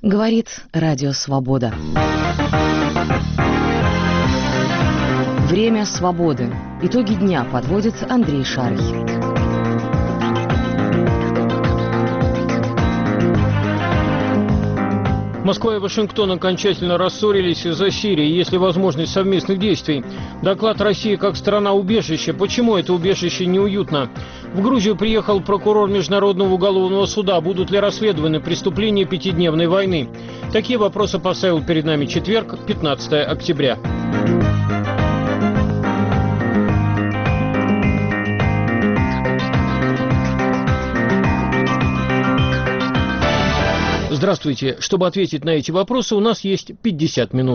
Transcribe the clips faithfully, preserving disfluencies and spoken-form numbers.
Говорит Радио Свобода. Время свободы. Итоги дня подводит Андрей Шарий. Москва и Вашингтон окончательно рассорились из-за Сирии, есть ли возможность совместных действий. Доклад России как страна-убежище. Почему это убежище неуютно? В Грузию приехал прокурор Международного уголовного суда. Будут ли расследованы преступления пятидневной войны? Такие вопросы поставил перед нами четверг, пятнадцатое октября. Здравствуйте. Чтобы ответить на эти вопросы, у нас есть пятьдесят минут.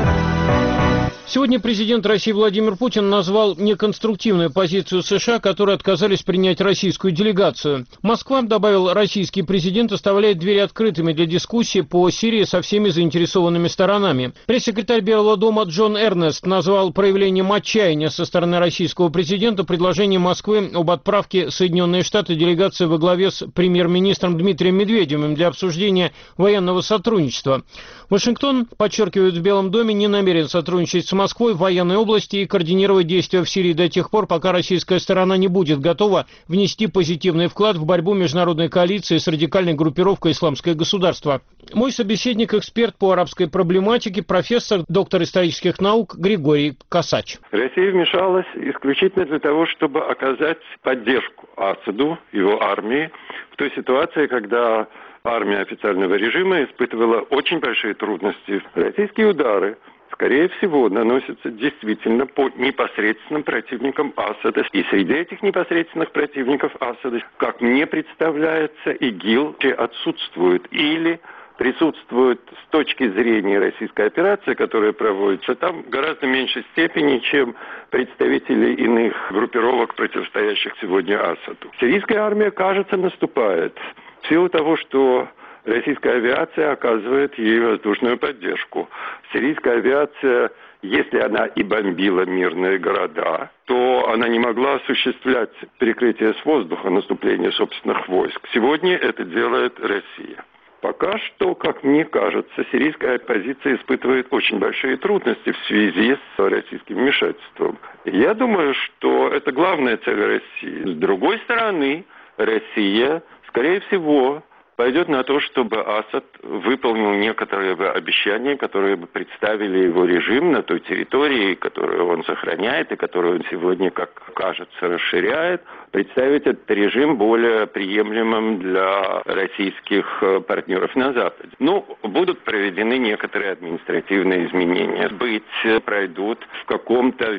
Сегодня президент России Владимир Путин назвал неконструктивную позицию США, которые отказались принять российскую делегацию. Москва, добавил российский президент, оставляет двери открытыми для дискуссии по Сирии со всеми заинтересованными сторонами. Пресс-секретарь Белого дома Джон Эрнест назвал проявлением отчаяния со стороны российского президента предложение Москвы об отправке в Соединенные Штаты делегации во главе с премьер-министром Дмитрием Медведевым для обсуждения военного сотрудничества. Вашингтон, подчеркивают в Белом доме, не намерен сотрудничать с Москвой в военной области и координировать действия в Сирии до тех пор, пока российская сторона не будет готова внести позитивный вклад в борьбу международной коалиции с радикальной группировкой «Исламское государство». Мой собеседник, эксперт по арабской проблематике, профессор, доктор исторических наук Григорий Косач. Россия вмешалась исключительно для того, чтобы оказать поддержку Асаду, его армии, в той ситуации, когда армия официального режима испытывала очень большие трудности. Российские удары, скорее всего, наносятся действительно по непосредственным противникам Асада. И среди этих непосредственных противников Асада, как мне представляется, ИГИЛ отсутствует или присутствует с точки зрения российской операции, которая проводится там, в гораздо меньшей степени, чем представители иных группировок, противостоящих сегодня Асаду. Сирийская армия, кажется, наступает. В силу того, что российская авиация оказывает ей воздушную поддержку. Сирийская авиация, если она и бомбила мирные города, то она не могла осуществлять перекрытие с воздуха наступления собственных войск. Сегодня это делает Россия. Пока что, как мне кажется, сирийская оппозиция испытывает очень большие трудности в связи с российским вмешательством. Я думаю, что это главная цель России. С другой стороны, Россия, скорее всего, пойдет на то, чтобы Асад выполнил некоторые обещания, которые бы представили его режим на той территории, которую он сохраняет и которую он сегодня, как кажется, расширяет, представить этот режим более приемлемым для российских партнеров на Западе. Ну, будут проведены некоторые административные изменения. Быть, пройдут в каком-то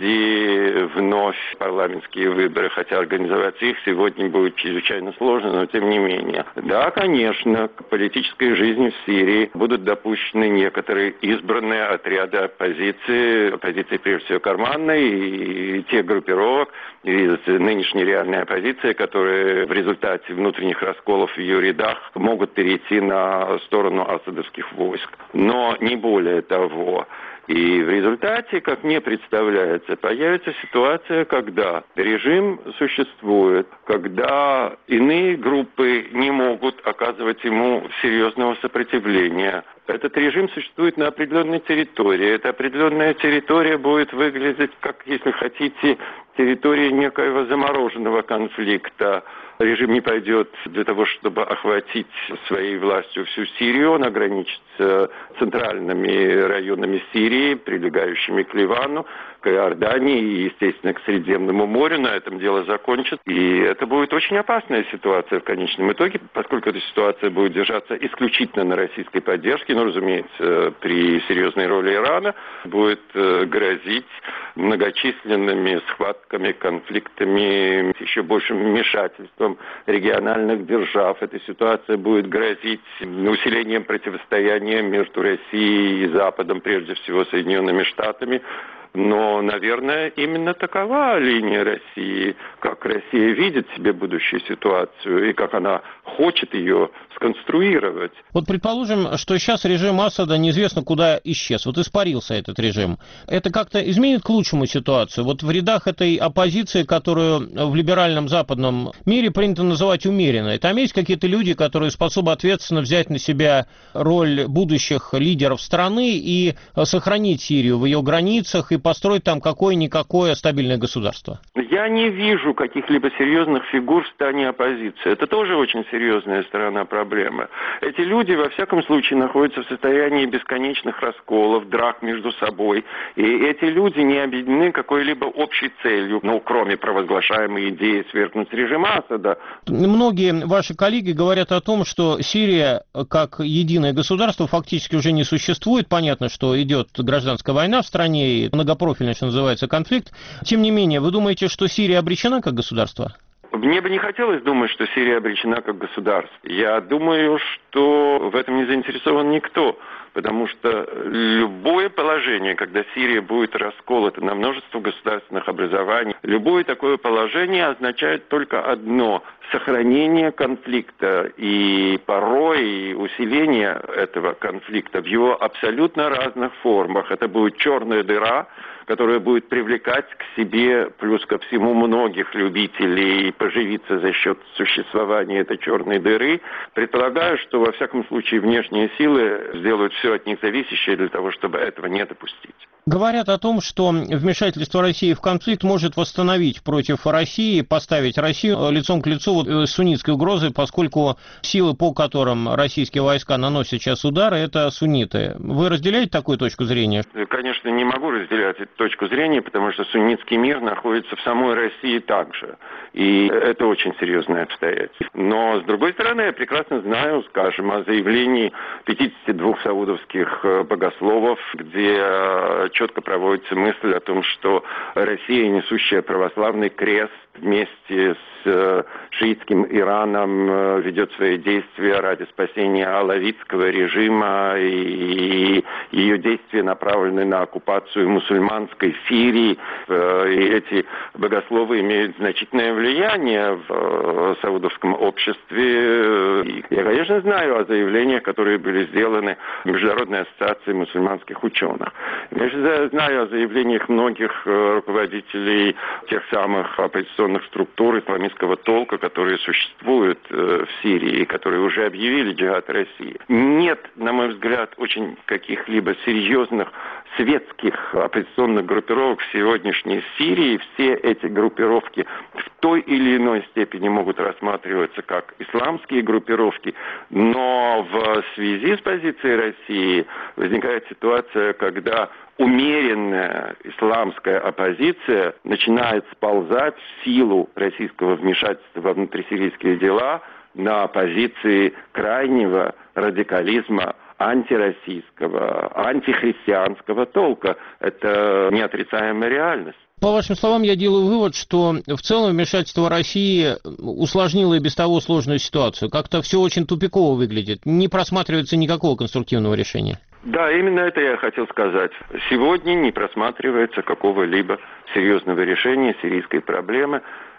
виде вновь парламентские выборы, хотя организовать их сегодня будет чрезвычайно сложно, но тем не менее. Да, конечно, к политической жизни в Сирии будут допущены некоторые избранные отряды оппозиции, оппозиции прежде всего карманной, и тех группировок из нынешней реальной оппозиции, которые в результате внутренних расколов в ее рядах могут перейти на сторону асадовских войск. Но не более того. И в результате, как мне представляется, появится ситуация, когда режим существует, когда иные группы не могут оказывать ему серьезного сопротивления. Этот режим существует на определенной территории. Эта определенная территория будет выглядеть, как, если хотите, территория некоего замороженного конфликта. Режим не пойдет для того, чтобы охватить своей властью всю Сирию. Он ограничится центральными районами Сирии, прилегающими к Ливану, к Иордании и, естественно, к Средиземному морю. На этом дело закончится. И это будет очень опасная ситуация в конечном итоге, поскольку эта ситуация будет держаться исключительно на российской поддержке. Но, разумеется, при серьезной роли Ирана будет грозить многочисленными схватками, конфликтами, еще большим вмешательством региональных держав. Эта ситуация будет грозить усилением противостояния между Россией и Западом, прежде всего Соединенными Штатами. Но, наверное, именно такова линия России, как Россия видит себе будущую ситуацию и как она хочет ее сконструировать. Вот предположим, что сейчас режим Асада неизвестно куда исчез, вот испарился этот режим. Это как-то изменит к лучшему ситуацию? Вот в рядах этой оппозиции, которую в либеральном западном мире принято называть умеренной, там есть какие-то люди, которые способны ответственно взять на себя роль будущих лидеров страны и сохранить Сирию в ее границах и построить там какое-никакое стабильное государство? Я не вижу каких-либо серьезных фигур в стане оппозиции. Это тоже очень серьезная сторона проблемы. Эти люди, во всяком случае, находятся в состоянии бесконечных расколов, драк между собой. И эти люди не объединены какой-либо общей целью, ну, кроме провозглашаемой идеи свергнуть режим Асада. Многие ваши коллеги говорят о том, что Сирия как единое государство фактически уже не существует. Понятно, что идет гражданская война в стране и многопрофильный, что называется, конфликт. Тем не менее, вы думаете, что Сирия обречена как государство? Мне бы не хотелось думать, что Сирия обречена как государство. Я думаю, что в этом не заинтересован никто, потому что любое положение, когда Сирия будет расколота на множество государственных образований, любое такое положение означает только одно – сохранение конфликта и порой усиление этого конфликта в его абсолютно разных формах. Это будет черная дыра, которая будет привлекать к себе, плюс ко всему, многих любителей поживиться за счет существования этой черной дыры. Предполагаю, что, во всяком случае, внешние силы сделают все от них зависящее для того, чтобы этого не допустить. Говорят о том, что вмешательство России в конфликт может восстановить против России, поставить Россию лицом к лицу вот с суннитской угрозой, поскольку силы, по которым российские войска наносят сейчас удары, это сунниты. Вы разделяете такую точку зрения? Конечно, не могу разделять эту точку зрения, потому что суннитский мир находится в самой России также. И это очень серьезное обстоятельство. Но, с другой стороны, я прекрасно знаю, скажем, о заявлении пятидесяти двух саудовских богословов, где четко проводится мысль о том, что Россия, несущая православный крест, вместе с шиитским Ираном ведет свои действия ради спасения алавитского режима, и ее действия направлены на оккупацию мусульманской Сирии. И эти богословы имеют значительное влияние в саудовском обществе. Я, конечно, знаю о заявлениях, которые были сделаны Международной ассоциацией мусульманских ученых. Я знаю о заявлениях многих руководителей тех самых оппозиционных структур исламистского толка, которые существуют в Сирии и которые уже объявили джихад России. Нет, на мой взгляд, очень каких-либо серьезных светских оппозиционных группировок в сегодняшней Сирии. Все эти группировки в той или иной степени могут рассматриваться как исламские группировки, но в связи с позицией России возникает ситуация, когда умеренная исламская оппозиция начинает сползать в силу российского вмешательства во внутрисирийские дела на позиции крайнего радикализма антироссийского, антихристианского толка. Это неотрицаемая реальность. По вашим словам, я делаю вывод, что в целом вмешательство России усложнило и без того сложную ситуацию. Как-то все очень тупиково выглядит. Не просматривается никакого конструктивного решения. Да, именно это я хотел сказать. Сегодня не просматривается какого-либо серьезного решения сирийской проблемы.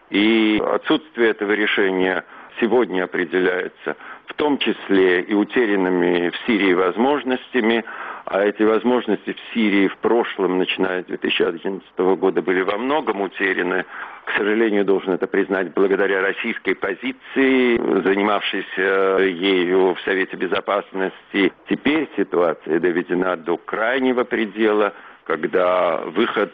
И отсутствие этого решения сегодня определяется в том числе и утерянными в Сирии возможностями. А эти возможности в Сирии в прошлом, начиная с две тысячи одиннадцатого года, были во многом утеряны. К сожалению, должен это признать, благодаря российской позиции, занимавшейся ею в Совете Безопасности. Теперь ситуация доведена до крайнего предела, когда выход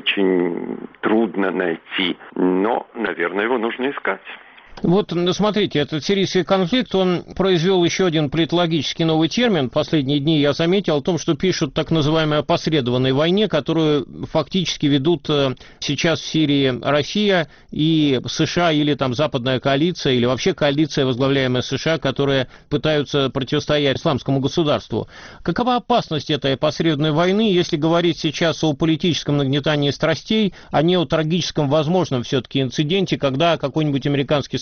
очень трудно найти. Но, наверное, его нужно искать. Вот, смотрите, этот сирийский конфликт, он произвел еще один политологический новый термин. Последние дни я заметил о том, что пишут так называемой опосредованной войне, которую фактически ведут сейчас в Сирии Россия и США, или там западная коалиция, или вообще коалиция, возглавляемая США, которые пытаются противостоять исламскому государству. Какова опасность этой опосредованной войны, если говорить сейчас о политическом нагнетании страстей, а не о трагическом возможном все-таки инциденте, когда какой-нибудь американский самолет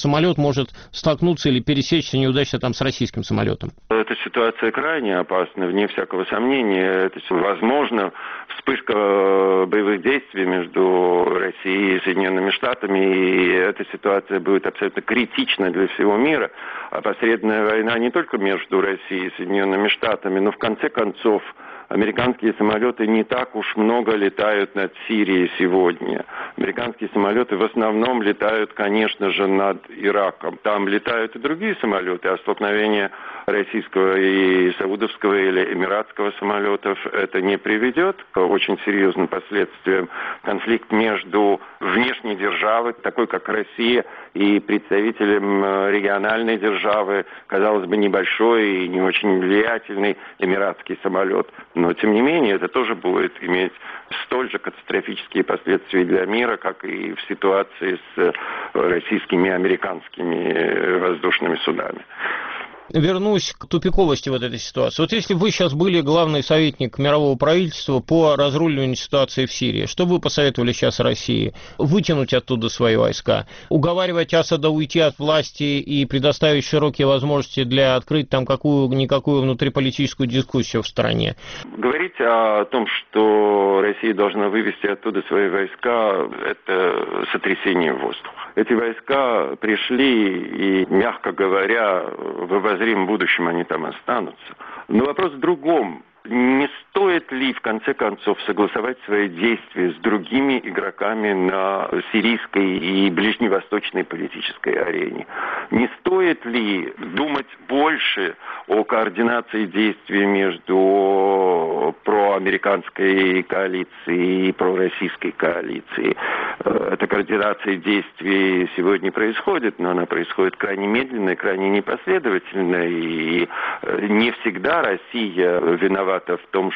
самолет может столкнуться или пересечься неудачно там с российским самолетом? Эта ситуация крайне опасна, вне всякого сомнения. Это, возможно, вспышка боевых действий между Россией и Соединенными Штатами, и эта ситуация будет абсолютно критична для всего мира. Опосредованная война не только между Россией и Соединенными Штатами, но в конце концов американские самолеты не так уж много летают над Сирией сегодня. Американские самолеты в основном летают, конечно же, над Ираком. Там летают и другие самолеты, а столкновение российского и саудовского или эмиратского самолетов это не приведет к очень серьезным последствиям. Конфликт между внешней державой, такой как Россия, и представителем региональной державы, казалось бы, небольшой и не очень влиятельный эмиратский самолет. Но, тем не менее, это тоже будет иметь столь же катастрофические последствия для мира, как и в ситуации с российскими и американскими воздушными судами. Вернусь к тупиковости вот этой ситуации. Вот если вы сейчас были главный советник мирового правительства по разруливанию ситуации в Сирии, что бы вы посоветовали сейчас России? Вытянуть оттуда свои войска, уговаривать Асада уйти от власти и предоставить широкие возможности для открыть там какую-никакую внутриполитическую дискуссию в стране? Говорить о том, что Россия должна вывести оттуда свои войска, это сотрясение воздуха. Эти войска пришли, и, мягко говоря, в обозримом будущем они там останутся. Но вопрос в другом. Не стоит ли, в конце концов, согласовать свои действия с другими игроками на сирийской и ближневосточной политической арене? Не стоит ли думать больше о координации действий между проамериканской коалицией и пророссийской коалицией? Эта координация действий сегодня происходит, но она происходит крайне медленно и крайне непоследовательно, и не всегда Россия виновата в том,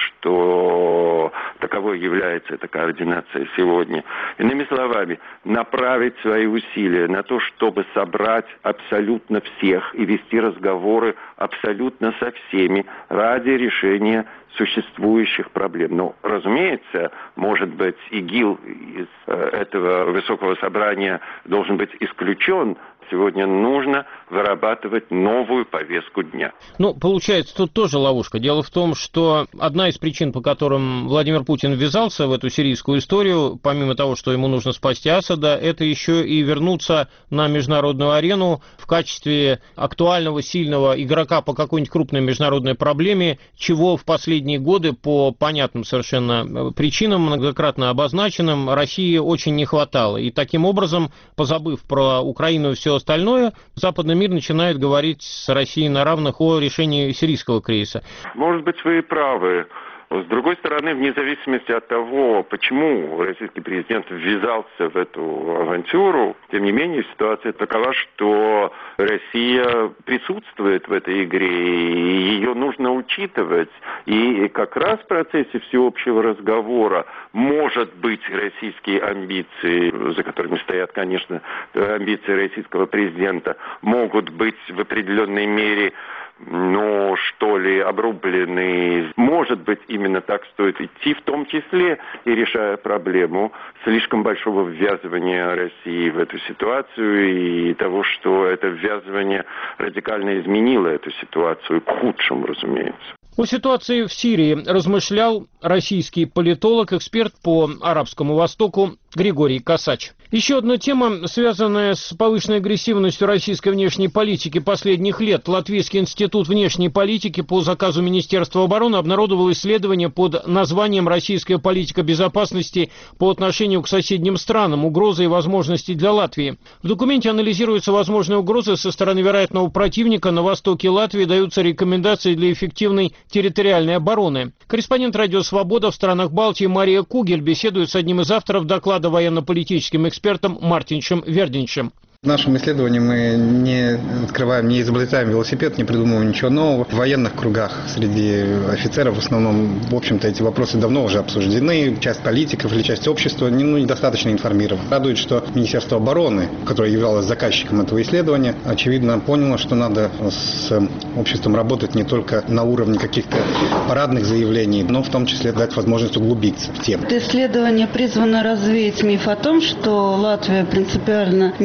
что таковой является эта координация сегодня. Иными словами, направить свои усилия на то, чтобы собрать абсолютно всех и вести разговоры абсолютно со всеми ради решения существующих проблем. Ну, разумеется, может быть, ИГИЛ из этого высокого собрания должен быть исключен. Сегодня нужно вырабатывать новую повестку дня. Ну, получается, тут тоже ловушка. Дело в том, что одна из причин, по которым Владимир Путин ввязался в эту сирийскую историю, помимо того, что ему нужно спасти Асада, это еще и вернуться на международную арену в качестве актуального, сильного игрока по какой-нибудь крупной международной проблеме, чего в последние годы по понятным совершенно причинам, многократно обозначенным, России очень не хватало. И таким образом, позабыв про Украину и все остальное, западный мир начинает говорить с Россией на равных о решении сирийского кризиса. Может быть, вы и правы. С другой стороны, вне зависимости от того, почему российский президент ввязался в эту авантюру, тем не менее ситуация такова, что Россия присутствует в этой игре, и ее нужно учитывать. И как раз в процессе всеобщего разговора, может быть, российские амбиции, за которыми стоят, конечно, амбиции российского президента, могут быть в определенной мере, ну, что ли, обрублены. Может быть, именно так стоит идти, в том числе и решая проблему слишком большого ввязывания России в эту ситуацию и того, что это ввязывание радикально изменило эту ситуацию к худшему, разумеется. О ситуации в Сирии размышлял российский политолог, эксперт по Арабскому Востоку Григорий Косач. Еще одна тема, связанная с повышенной агрессивностью российской внешней политики последних лет. Латвийский институт внешней политики по заказу Министерства обороны обнародовал исследование под названием «Российская политика безопасности по отношению к соседним странам. Угрозы и возможности для Латвии». В документе анализируются возможные угрозы со стороны вероятного противника. На востоке Латвии даются рекомендации для эффективной территориальной обороны. Корреспондент «Радио Свобода» в странах Балтии Мария Кугель беседует с одним из авторов доклада военно-политическим экспертом Мартиншем Вердиншем. В нашем исследовании мы не открываем, не изобретаем велосипед, не придумываем ничего нового. В военных кругах среди офицеров в основном, в общем-то, эти вопросы давно уже обсуждены. Часть политиков или часть общества не, ну, недостаточно информирована. Радует, что Министерство обороны, которое являлось заказчиком этого исследования, очевидно поняло, что надо с обществом работать не только на уровне каких-то парадных заявлений, но в том числе дать возможность углубиться в тему. Это исследование призвано развеять миф о том, что Латвия принципиально не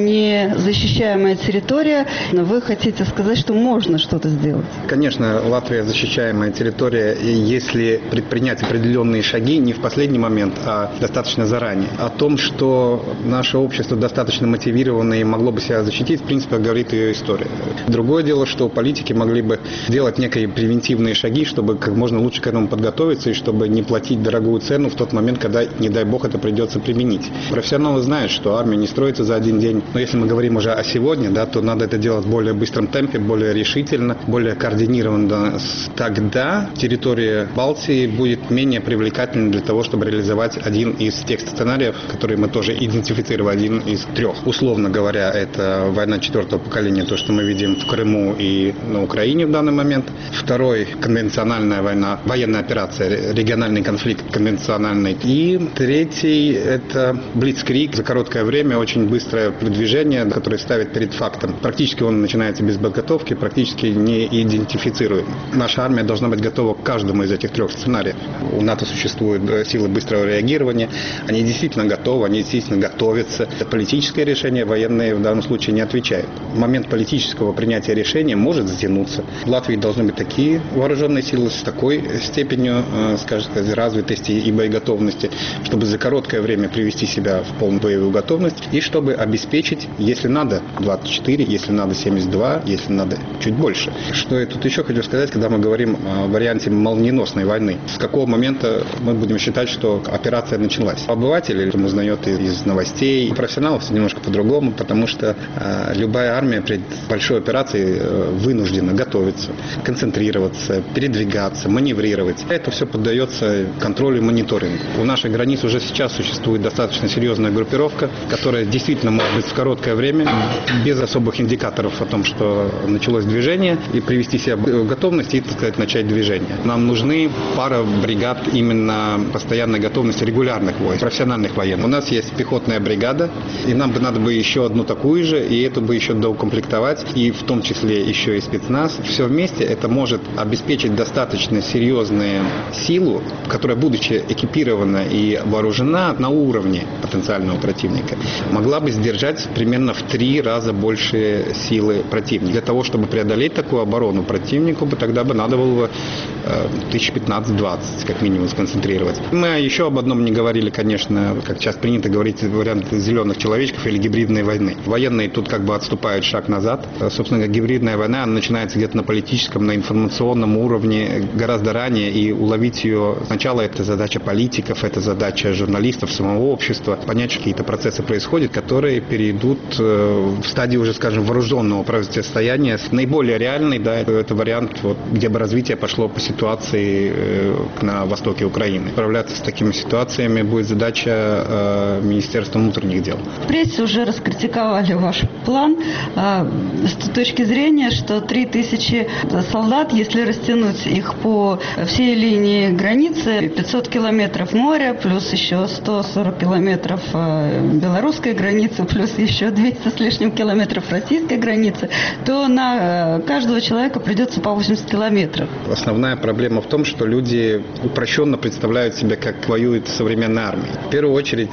не защищаемая территория. Вы хотите сказать, что можно что-то сделать? Конечно, Латвия защищаемая территория, и если предпринять определенные шаги не в последний момент, а достаточно заранее. О том, что наше общество достаточно мотивировано и могло бы себя защитить, в принципе, говорит ее история. Другое дело, что политики могли бы делать некие превентивные шаги, чтобы как можно лучше к этому подготовиться и чтобы не платить дорогую цену в тот момент, когда, не дай бог, это придется применить. Профессионалы знают, что армия не строится за один день. Но если мы говорим уже о сегодня, да, то надо это делать в более быстром темпе, более решительно, более координированно. Тогда территория Балтии будет менее привлекательной для того, чтобы реализовать один из тех сценариев, которые мы тоже идентифицировали, один из трех. Условно говоря, это война четвертого поколения, то, что мы видим в Крыму и на Украине в данный момент. Второй – конвенциональная война, военная операция, региональный конфликт конвенциональный. И третий – это блицкриг. За короткое время очень быстрое продвижение, которое ставит перед фактом. Практически он начинается без подготовки, практически не идентифицируем. Наша армия должна быть готова к каждому из этих трех сценариев. У НАТО существуют силы быстрого реагирования. Они действительно готовы, они действительно готовятся. Политическое решение военные в данном случае не отвечают. Момент политического принятия решения может затянуться. В Латвии должны быть такие вооруженные силы с такой степенью, скажем так, развитости и боеготовности, чтобы за короткое время привести себя в полную боевую готовность и чтобы обеспечить, если надо, двадцать четыре, если надо семьдесят два, если надо чуть больше. Что я тут еще хочу сказать, когда мы говорим о варианте молниеносной войны. С какого момента мы будем считать, что операция началась? Обыватель узнает из новостей, у профессионалов все немножко по-другому, потому что э, любая армия перед большой операцией э, вынуждена готовиться, концентрироваться, передвигаться, маневрировать. Это все поддается контролю и мониторингу. У наших границ уже сейчас существует достаточно серьезная группировка, которая действительно может быть в короткое время, без особых индикаторов о том, что началось движение, и привести себя в готовность и, так сказать, начать движение. Нам нужны пара бригад именно постоянной готовности регулярных войск, профессиональных военных. У нас есть пехотная бригада, и нам бы надо бы еще одну такую же, и эту бы еще доукомплектовать, и в том числе еще и спецназ. Все вместе это может обеспечить достаточно серьезную силу, которая, будучи экипирована и вооружена на уровне потенциального противника, могла бы сдержать примерно в три раза больше силы противника. Для того, чтобы преодолеть такую оборону противнику, бы тогда бы надо было бы тысяч пятнадцать-двадцать как минимум сконцентрировать. Мы еще об одном не говорили, конечно, как сейчас принято говорить, вариант зеленых человечков или гибридной войны. Военные тут как бы отступают шаг назад. Собственно, гибридная война она начинается где-то на политическом, на информационном уровне гораздо ранее, и уловить ее сначала это задача политиков, это задача журналистов, самого общества, понять, что какие-то процессы происходят, которые перейдут в стадию уже, скажем, вооруженного противостояния. Наиболее реальный, да, это вариант, вот, где бы развитие пошло по ситуации на востоке Украины. Справляться с такими ситуациями будет задача э, Министерства внутренних дел. В прессе уже раскритиковали ваш план э, с точки зрения, что три тысячи солдат, если растянуть их по всей линии границы, пятьсот километров моря, плюс еще сто сорок километров э, белорусской границы, плюс еще двести с лишним километров российской границы, то на э, каждого человека придется по восемьдесят километров. Основная проблема в том, что люди упрощенно представляют себя, как воюет современная армия. В первую очередь,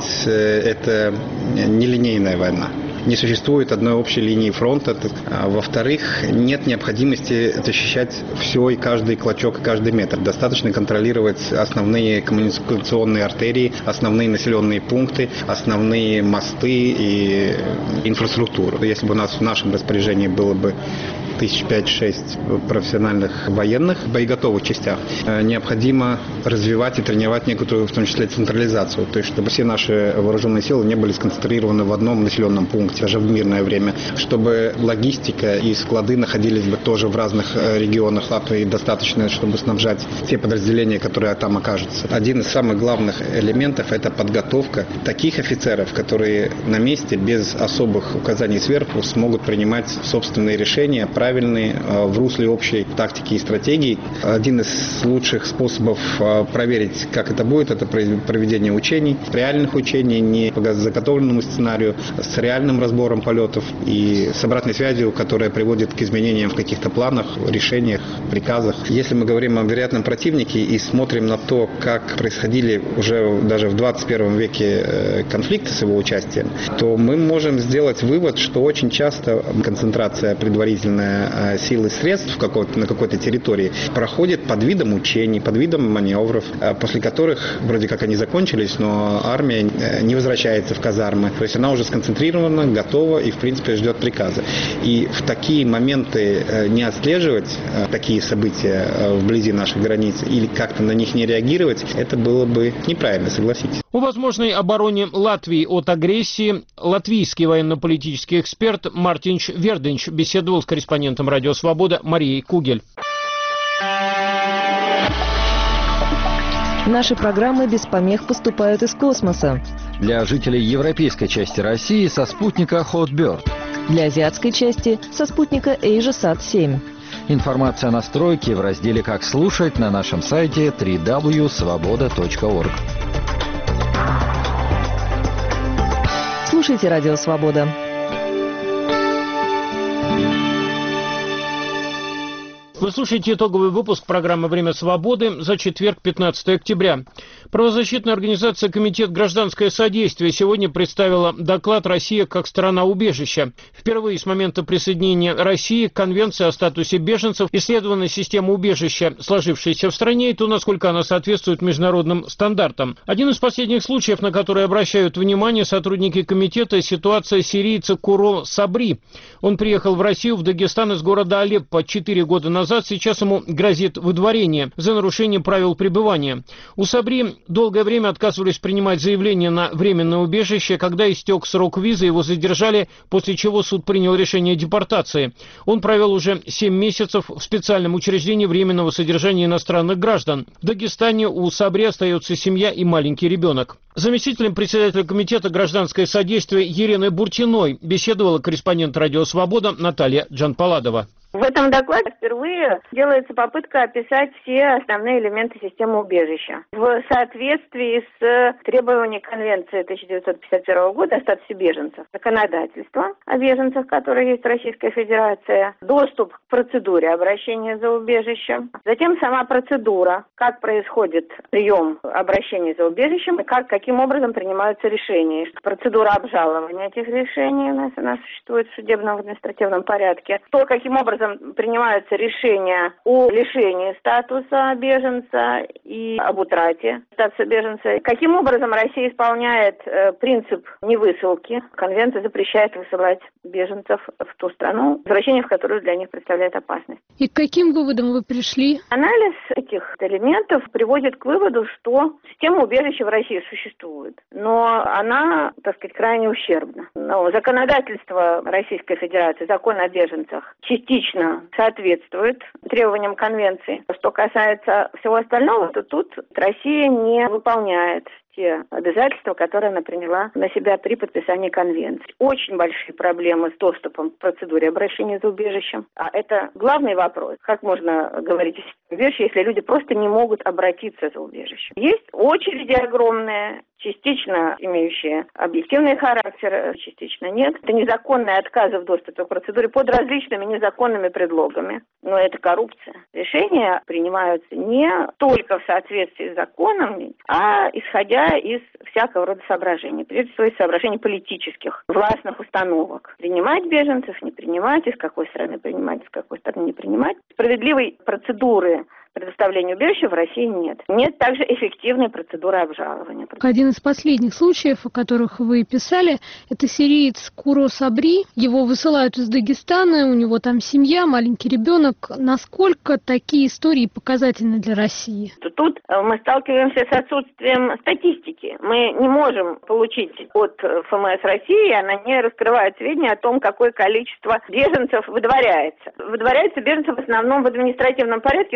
это нелинейная война. Не существует одной общей линии фронта. А во-вторых, нет необходимости защищать все и каждый клочок, и каждый метр. Достаточно контролировать основные коммуникационные артерии, основные населенные пункты, основные мосты и инфраструктуру. Если бы у нас в нашем распоряжении было бы тысяч пять-шесть профессиональных военных в боеготовых частях, необходимо развивать и тренировать некоторую, в том числе, централизацию. То есть, чтобы все наши вооруженные силы не были сконцентрированы в одном населенном пункте, даже в мирное время. Чтобы логистика и склады находились бы тоже в разных регионах Латвии достаточно, чтобы снабжать те подразделения, которые там окажутся. Один из самых главных элементов – это подготовка таких офицеров, которые на месте, без особых указаний сверху, смогут принимать собственные решения, правильные, в русле общей тактики и стратегии. Один из лучших способов проверить, как это будет, это проведение учений, реальных учений, не по заготовленному сценарию, с реальным разбором полетов и с обратной связью, которая приводит к изменениям в каких-то планах, решениях, приказах. Если мы говорим о вероятном противнике и смотрим на то, как происходили уже даже в двадцать первом веке конфликты с его участием, то мы можем сделать вывод, что очень часто концентрация предварительная сил и средств на какой-то территории проходит под видом учений, под видом маневров, после которых вроде как они закончились, но армия не возвращается в казармы. То есть она уже сконцентрирована, готова и в принципе ждет приказа. И в такие моменты не отслеживать такие события вблизи наших границ или как-то на них не реагировать, это было бы неправильно, согласитесь. О возможной обороне Латвии от агрессии латвийский военно-политический эксперт Мартинш Верденч беседовал с корреспондентом «Радио Свобода» Марией Кугель. Наши программы без помех поступают из космоса. Для жителей европейской части России со спутника Hotbird. Для азиатской части со спутника AsiaSat семь. Информация о настройке в разделе «Как слушать» на нашем сайте дабл-ю дабл-ю дабл-ю точка свобода точка орг. Слушайте «Радио Свобода». Вы слушаете итоговый выпуск программы «Время свободы» за четверг, пятнадцатое октября. Правозащитная организация «Комитет гражданское содействие» сегодня представила доклад «Россия как страна-убежища». Впервые с момента присоединения России к Конвенции о статусе беженцев исследована система убежища, сложившаяся в стране, и то, насколько она соответствует международным стандартам. Один из последних случаев, на который обращают внимание сотрудники комитета, ситуация сирийца Куро Сабри. Он приехал в Россию, в Дагестан из города Алеппо четыре года назад. Сейчас ему грозит выдворение за нарушение правил пребывания. У Сабри долгое время отказывались принимать заявление на временное убежище. Когда истек срок визы, его задержали, после чего суд принял решение о депортации. Он провел уже семь месяцев в специальном учреждении временного содержания иностранных граждан. В Дагестане у Сабри остается семья и маленький ребенок. Заместителем председателя комитета «Гражданское содействие» Еленой Буртиной беседовала корреспондент «Радио Свобода» Наталья Джанпаладова. В этом докладе впервые делается попытка описать все основные элементы системы убежища в соответствии с требованиями Конвенции тысяча девятьсот пятьдесят первого года о статусе беженцев, законодательство о беженцах, которое есть в Российской Федерации, доступ к процедуре обращения за убежищем, затем сама процедура, как происходит прием обращения за убежищем и как, каким образом принимаются решения, процедура обжалования этих решений у нас, у нас существует в судебном административном порядке, то, каким образом принимаются решения о лишении статуса беженца и об утрате статуса беженца. Каким образом Россия исполняет э, принцип невысылки. Конвенция запрещает высылать беженцев в ту страну, возвращение в которую для них представляет опасность. И к каким выводам вы пришли? Анализ этих элементов приводит к выводу, что система убежища в России существует, но она, так сказать, крайне ущербна. Но законодательство Российской Федерации, закон о беженцах, частично соответствует требованиям Конвенции. Что касается всего остального, то тут Россия не выполняет те обязательства, которые она приняла на себя при подписании конвенции. Очень большие проблемы с доступом к процедуре обращения за убежищем. А это главный вопрос. Как можно говорить о убежище, если люди просто не могут обратиться за убежищем? Есть очереди огромные, частично имеющие объективный характер, частично нет. Это незаконные отказы в доступе к процедуре под различными незаконными предлогами. Но это коррупция. Решения принимаются не только в соответствии с законом, а исходя из всякого рода соображений. Прежде всего, из соображений политических, властных установок. Принимать беженцев, не принимать, из какой страны принимать, из какой страны не принимать. Справедливой процедуры предоставления убежища в России нет. Нет также эффективной процедуры обжалования. Один из последних случаев, о которых вы писали, это сириец Куро Сабри. Его высылают из Дагестана, у него там семья, маленький ребенок. Насколько такие истории показательны для России? Тут мы сталкиваемся с отсутствием статистики. Мы не можем получить от ФМС России, она не раскрывает сведения о том, какое количество беженцев выдворяется. Выдворяются беженцы в основном в административном порядке, то есть за нарушение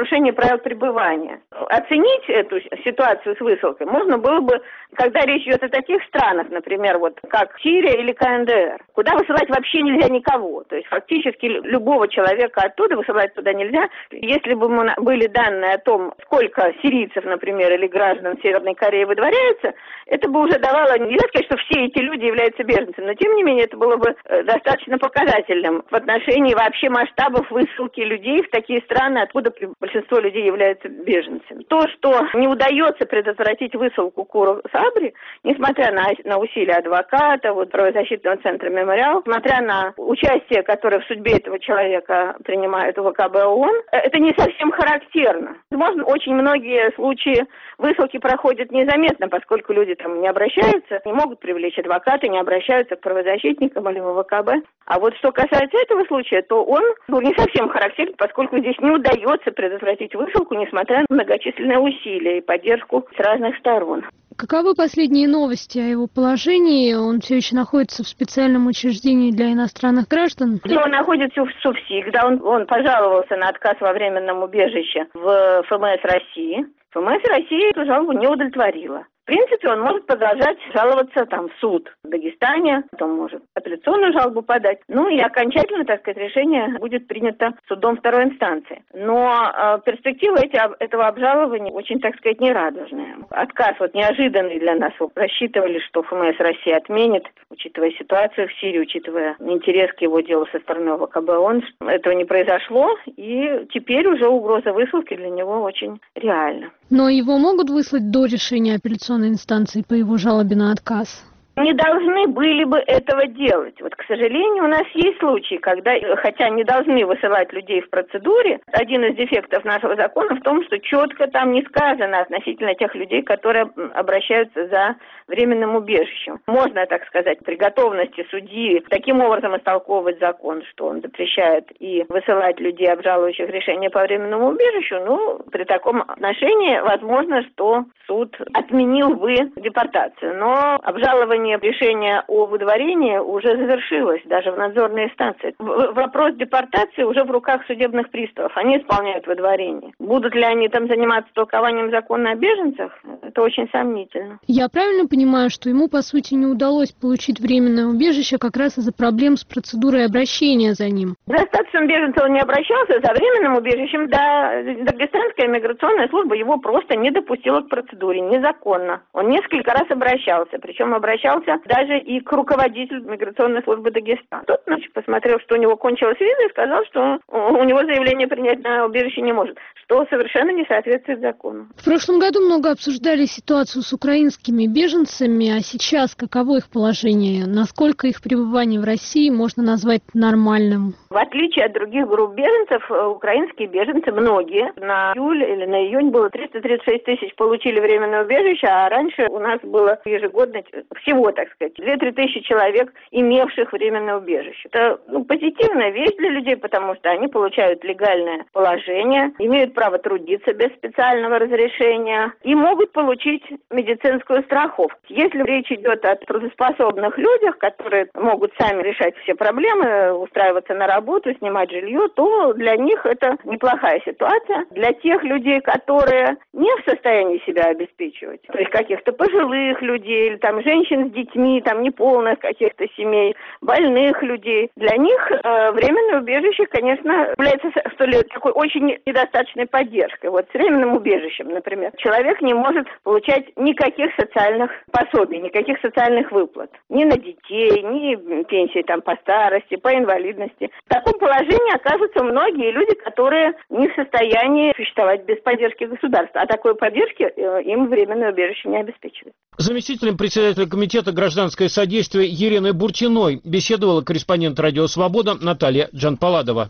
нарушение правил пребывания. Оценить эту ситуацию с высылкой можно было бы, когда речь идет о таких странах, например, вот как Сирия или ка эн дэ эр, куда высылать вообще нельзя никого. То есть фактически любого человека оттуда высылать туда нельзя. Если бы мы были данные о том, сколько сирийцев, например, или граждан Северной Кореи выдворяется, это бы уже давало, нельзя сказать, что все эти люди являются беженцами, но тем не менее это было бы достаточно показательным в отношении вообще масштабов высылки людей в такие страны, откуда большинство людей являются беженцами. То, что не удается предотвратить высылку Куру Сабри, несмотря на, на усилия адвоката, вот, правозащитного центра «Мемориал», несмотря на участие, которое в судьбе этого человека принимает вэ ка бэ ООН, это не совсем характерно. Возможно, очень многие случаи высылки проходят незаметно, поскольку люди там не обращаются, не могут привлечь адвоката, не обращаются к правозащитникам или вэ ка бэ. А вот что касается этого случая, то он был не совсем характерен, поскольку здесь не удается предотвратить высылку, несмотря на многочисленные усилия и поддержку с разных сторон. Каковы последние новости о его положении? Он все еще находится в специальном учреждении для иностранных граждан? Он находится в СУФСИ, когда он, он пожаловался на отказ во временном убежище в эф эм эс России. эф эм эс России эту жалобу не удовлетворила. В принципе, он может продолжать жаловаться там в суд в Дагестане, потом может апелляционную жалобу подать. Ну и окончательно, так сказать, решение будет принято судом второй инстанции. Но э, перспективы эти, этого обжалования очень, так сказать, нерадужные. Отказ вот неожиданный для нас. Рассчитывали, что эф эм эс России отменит, учитывая ситуацию в Сирии, учитывая интерес к его делу со стороны вэ ка бэ ООН. Этого не произошло, и теперь уже угроза высылки для него очень реальна. Но его могут выслать до решения апелляционной инстанции по его жалобе на отказ? Не должны были бы этого делать. Вот, к сожалению, у нас есть случаи, когда, хотя не должны высылать людей в процедуре, один из дефектов нашего закона в том, что четко там не сказано относительно тех людей, которые обращаются за временным убежищем. Можно, так сказать, при готовности судьи таким образом истолковывать закон, что он запрещает и высылать людей, обжалующих решение по временному убежищу, ну, при таком отношении возможно, что суд отменил бы депортацию. Но обжалование решение о выдворении уже завершилось, даже в надзорной инстанции. Вопрос депортации уже в руках судебных приставов. Они исполняют выдворение. Будут ли они там заниматься толкованием закона о беженцах? Это очень сомнительно. Я правильно понимаю, что ему, по сути, не удалось получить временное убежище как раз из-за проблем с процедурой обращения за ним? За статусом беженца он не обращался, за временным убежищем, да, Дагестанская миграционная служба его просто не допустила к процедуре, незаконно. Он несколько раз обращался, причем обращался даже и к руководителю миграционной службы Дагестана. Тот, значит, посмотрел, что у него кончилась виза, и сказал, что у него заявление принять на убежище не может, что совершенно не соответствует закону. В прошлом году много обсуждали ситуацию с украинскими беженцами, а сейчас каково их положение? Насколько их пребывание в России можно назвать нормальным? В отличие от других групп беженцев, украинские беженцы, многие, на июль или на июнь было триста тридцать шесть тысяч получили временное убежище, а раньше у нас было ежегодно всего, так сказать, две-три тысячи человек, имевших временное убежище. Это ну, позитивная вещь для людей, потому что они получают легальное положение, имеют право трудиться без специального разрешения и могут получить медицинскую страховку. Если речь идет о трудоспособных людях, которые могут сами решать все проблемы, устраиваться на работу, снимать жилье, то для них это неплохая ситуация. Для тех людей, которые не в состоянии себя обеспечивать, то есть каких-то пожилых людей, или там женщин с детьми, там неполных каких-то семей, больных людей, для них э, временное убежище, конечно, является, что ли, такой очень недостаточной поддержкой. Вот с временным убежищем, например, человек не может получать никаких социальных пособий, никаких социальных выплат. Ни на детей, ни пенсии там по старости, по инвалидности. В таком положении окажутся многие люди, которые не в состоянии существовать без поддержки государства. А такой поддержки э, им временное убежище не обеспечивает. Заместителем председателя комитета «Гражданское содействие» Еленой Буртиной беседовала корреспондент «Радио Свобода» Наталья Джанпаладова.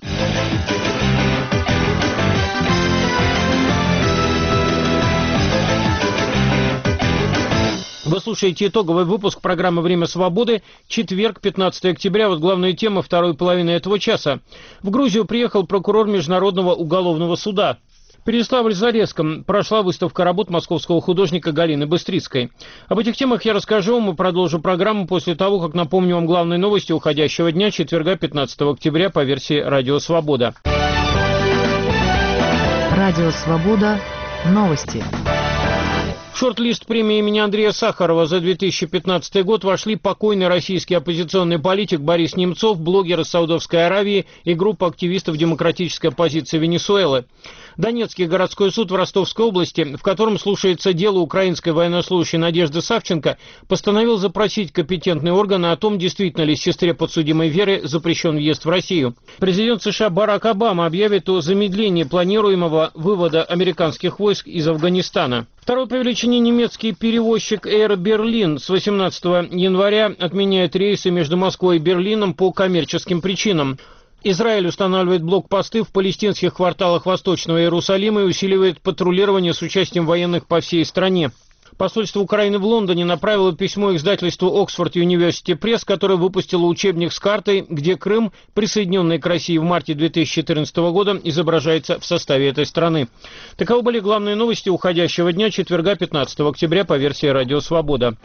Вы слушаете итоговый выпуск программы «Время свободы». Четверг, пятнадцатое октября. Вот главная тема второй половины этого часа. В Грузию приехал прокурор Международного уголовного суда. В Переславле-Зарецком прошла выставка работ московского художника Галины Быстрицкой. Об этих темах я расскажу вам и продолжу программу после того, как напомню вам главные новости уходящего дня, четверга, пятнадцатого октября, по версии «Радио Свобода». Радио «Свобода». Новости. В шорт-лист премии имени Андрея Сахарова за две тысячи пятнадцатый год вошли покойный российский оппозиционный политик Борис Немцов, блогер из Саудовской Аравии и группа активистов демократической оппозиции Венесуэлы. Донецкий городской суд в Ростовской области, в котором слушается дело украинской военнослужащей Надежды Савченко, постановил запросить компетентные органы о том, действительно ли сестре подсудимой Веры запрещен въезд в Россию. Президент США Барак Обама объявит о замедлении планируемого вывода американских войск из Афганистана. Второй по величине немецкий перевозчик Air Berlin с восемнадцатого января отменяет рейсы между Москвой и Берлином по коммерческим причинам. Израиль устанавливает блокпосты в палестинских кварталах Восточного Иерусалима и усиливает патрулирование с участием военных по всей стране. Посольство Украины в Лондоне направило письмо издательству Oxford University Press, которое выпустило учебник с картой, где Крым, присоединенный к России в марте две тысячи четырнадцатого года, изображается в составе этой страны. Таковы были главные новости уходящего дня, четверга, пятнадцатого октября, по версии «Радио Свобода».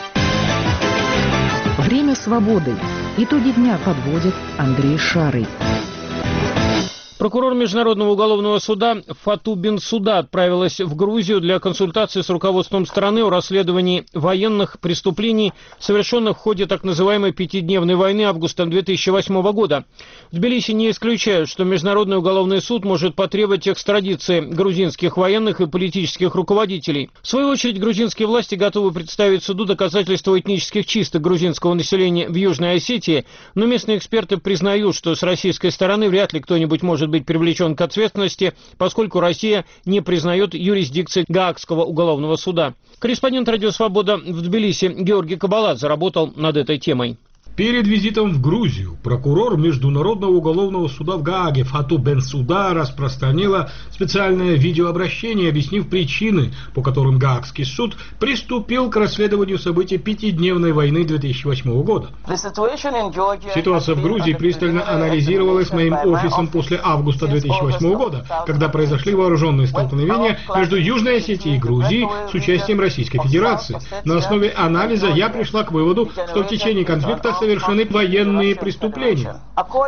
Время свободы. Итоги дня подводит Андрей Шарый. Прокурор Международного уголовного суда Фату Бенсуда отправилась в Грузию для консультации с руководством страны о расследовании военных преступлений, совершенных в ходе так называемой пятидневной войны августа две тысячи восьмого года. В Тбилиси не исключают, что Международный уголовный суд может потребовать экстрадиции грузинских военных и политических руководителей. В свою очередь, грузинские власти готовы представить суду доказательства этнических чисток грузинского населения в Южной Осетии, но местные эксперты признают, что с российской стороны вряд ли кто-нибудь может быть привлечен к ответственности, поскольку Россия не признает юрисдикции Гаагского уголовного суда. Корреспондент «Радио Свобода» в Тбилиси Георгий Кабаладзе работал над этой темой. Перед визитом в Грузию прокурор Международного уголовного суда в Гааге Фату Бенсуда распространила специальное видеообращение, объяснив причины, по которым Гаагский суд приступил к расследованию событий пятидневной войны две тысячи восьмого года. Ситуация в Грузии пристально анализировалась моим офисом после августа две тысячи восьмого года, когда произошли вооруженные столкновения между Южной Осетией и Грузией с участием Российской Федерации. На основе анализа я пришла к выводу, что в течение конфликта совершены военные преступления,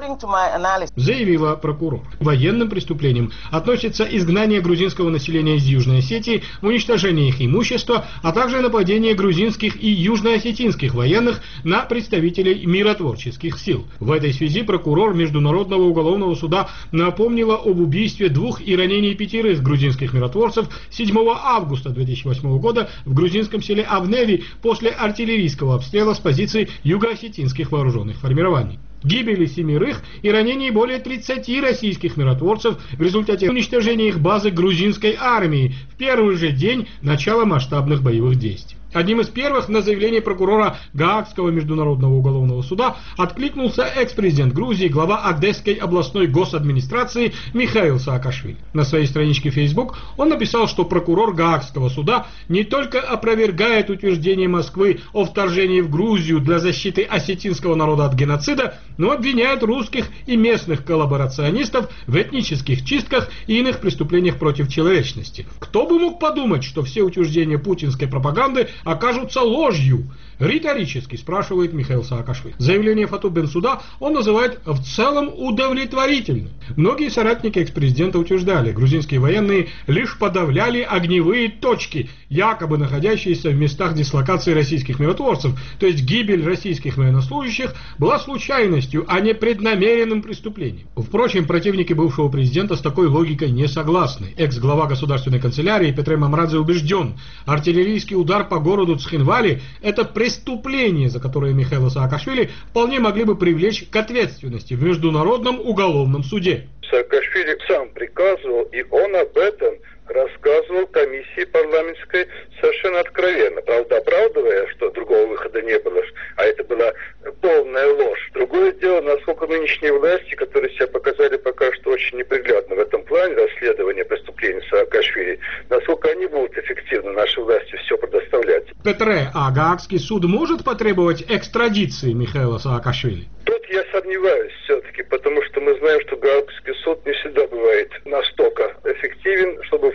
заявила прокурор. Военным преступлением относится изгнание грузинского населения из Южной Осетии, уничтожение их имущества, а также нападение грузинских и южноосетинских военных на представителей миротворческих сил. В этой связи прокурор Международного уголовного суда напомнила об убийстве двух и ранении пятерых грузинских миротворцев седьмого августа две тысячи восьмого года в грузинском селе Авневи после артиллерийского обстрела с позиций юго-осетинских вооруженных формирований. Гибели семерых и ранений более тридцати российских миротворцев в результате уничтожения их базы грузинской армии в первый же день начала масштабных боевых действий. Одним из первых на заявление прокурора Гаагского международного уголовного суда откликнулся экс-президент Грузии, глава Одесской областной госадминистрации Михаил Саакашвили. На своей страничке Facebook он написал, что прокурор Гаагского суда не только опровергает утверждение Москвы о вторжении в Грузию для защиты осетинского народа от геноцида, но обвиняет русских и местных коллаборационистов в этнических чистках и иных преступлениях против человечности. Кто бы мог подумать, что все утверждения путинской пропаганды окажутся ложью? Риторически спрашивает Михаил Саакашвили. Заявление Фату Бенсуда он называет в целом удовлетворительным. Многие соратники экс-президента утверждали, грузинские военные лишь подавляли огневые точки, якобы находящиеся в местах дислокации российских миротворцев, то есть гибель российских военнослужащих была случайностью, а не преднамеренным преступлением. Впрочем, противники бывшего президента с такой логикой не согласны. Экс-глава государственной канцелярии Петре Мамрадзе убежден, артиллерийский удар по городу Цхинвали – это преступление, за которое Михаила Саакашвили вполне могли бы привлечь к ответственности в Международном уголовном суде. Саакашвили сам приказывал, и он об этом рассказывал комиссии парламентской совершенно откровенно, правда оправдывая, что другого выхода не было, а это была полная ложь. Другое дело, насколько нынешние власти, которые себя показали пока что очень неприглядно в этом плане расследования преступлений Саакашвили, насколько они будут эффективно нашей власти все предоставлять. Петре, а Гаагский суд может потребовать экстрадиции Михаила Саакашвили? Тут я сомневаюсь все-таки, потому что мы знаем, что Гаагский суд не всегда бывает настолько эффективен, чтобы выйти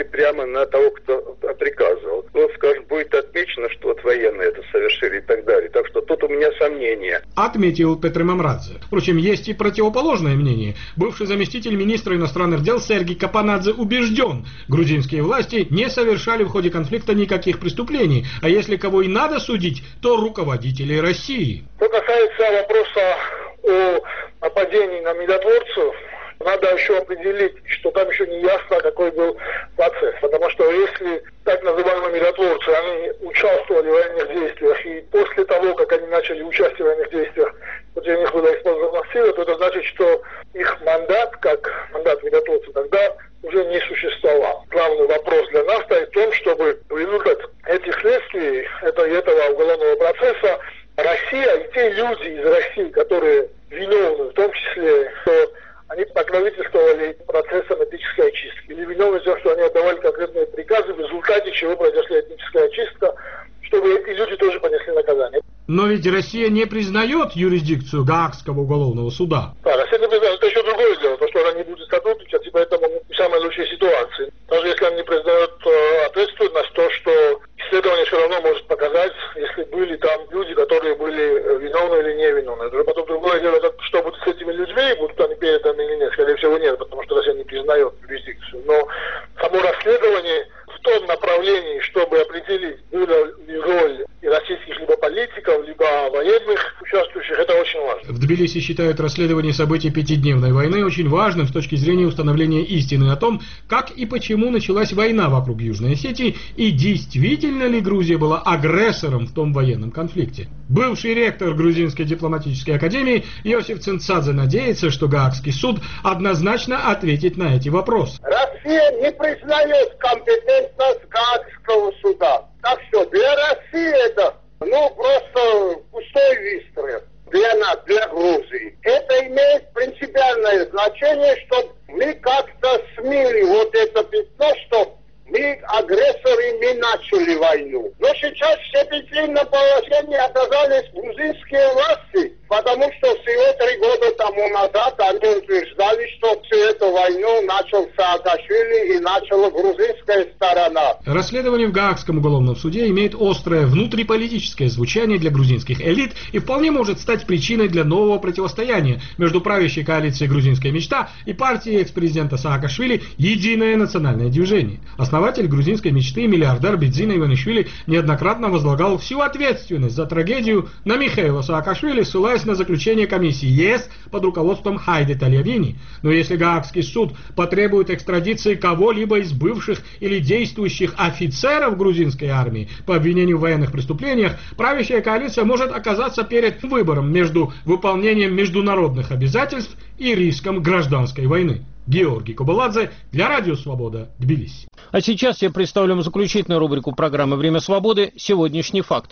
прямо на того, кто приказывал. Он скажет, будет отмечено, что вот военные это совершили и так далее. Так что тут у меня сомнения. Отметил Петр Мемрадзе. Впрочем, есть и противоположное мнение. Бывший заместитель министра иностранных дел Сергей Капанадзе убежден, грузинские власти не совершали в ходе конфликта никаких преступлений, а если кого и надо судить, то руководителей России. Что касается вопроса о нападении на миротворцев, надо еще определить, что там еще не ясно, какой был процесс. Потому что если так называемые миротворцы, они участвовали в военных действиях, и после того, как они начали участвовать в военных действиях, против них была использована сила, то это значит, что их мандат, как мандат миротворцев, тогда уже не существовал. Главный вопрос для нас стоит в том, чтобы в результате этих следствий, это, этого уголовного процесса, Россия и те люди из России, которые виновны, в том числе, что они покровительствовали процессом этнической очистки. Или виновны в том, что они отдавали конкретные приказы, в результате чего произошла этническая очистка, чтобы эти люди тоже понесли наказание. Но ведь Россия не признает юрисдикцию Гаагского уголовного суда. Да, Россия не признает, это еще другое дело, потому что она не будет сотрудничать, и поэтому в самой лучшей ситуации. Даже если она не признает ответственность, то, что исследование все равно может показать, если были там люди, которые были виновны или невиновны. Это потом другое дело, что будет с этими людьми, будут они переданы или нет. Скорее всего, нет, потому что Россия не признает юрисдикцию. Но само расследование в том направлении, чтобы определить, была ли роль и российских либо политиков, либо военных участвующих, это очень важно. В Тбилиси считают расследование событий пятидневной войны очень важным с точки зрения установления истины о том, как и почему началась война вокруг Южной Осетии и действительно ли Грузия была агрессором в том военном конфликте. Бывший ректор Грузинской дипломатической академии Иосиф Цинцадзе надеется, что Гаагский суд однозначно ответит на эти вопросы. Россия не признает компетентность Гаагского суда. Так что для России это, ну, просто пустой выстрел. Для нас, для Грузии. Это имеет принципиальное значение, чтобы мы как-то смели вот это пятно, что мы агрессоры, мы начали войну. Но сейчас в щепетильном положении оказались грузинские власти, потому что всего три года тому назад они утверждали, что всю эту войну начал Саакашвили и начала грузинская сторона. Расследование в Гаагском уголовном суде имеет острое внутриполитическое звучание для грузинских элит и вполне может стать причиной для нового противостояния между правящей коалицией «Грузинская мечта» и партией экс-президента Саакашвили «Единое национальное движение». Основатель грузинской мечты, миллиардер Бидзина Иванишвили, неоднократно возлагал всю ответственность за трагедию на Михаила Саакашвили, ссылаясь на заключение комиссии ЕС под руководством Хайди Тальявини. Но если Гаагский суд потребует экстрадиции кого-либо из бывших или действующих офицеров грузинской армии по обвинению в военных преступлениях, правящая коалиция может оказаться перед выбором между выполнением международных обязательств и риском гражданской войны. Георгий Кобыладзе для Радио Свобода, Тбилиси. А сейчас я представлю вам заключительную рубрику программы «Время свободы. Сегодняшний факт».